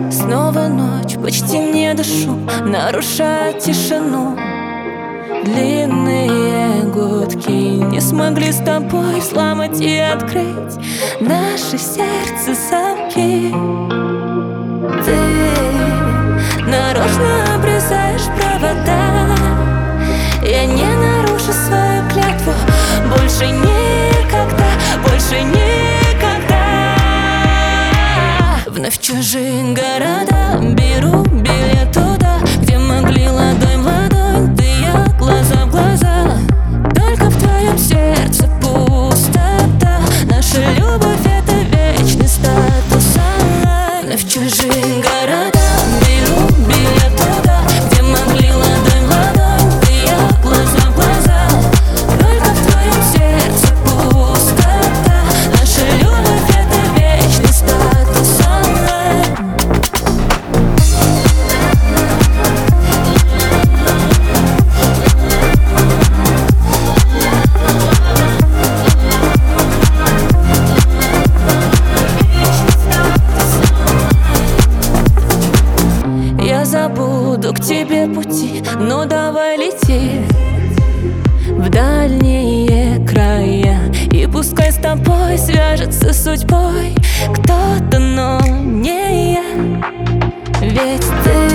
Снова ночь, почти не дышу, нарушая тишину. Длинные гудки не смогли с тобой сломать и открыть наше сердце замки. Ты нарочно обрезаешь провода. Я не нарушу свою клятву. Больше никогда, больше никогда. Вновь в чужие города беру билет туда, где могли ладонь в ладонь, ты и я, глаза в глаза. Только в твоем сердце пустота. Наша любовь — это вечный статус онлайн. Вновь в чужие города беру билет туда, где могли ладонь в ладонь, ты и я, глаза в глаза. Только в твоем сердце пустота. Наша любовь — это вечный статус онлайн. Я забуду к тебе пути, но давай лети в дальние края. И пускай с тобой свяжется судьбой кто-то, но не я. Ведь ты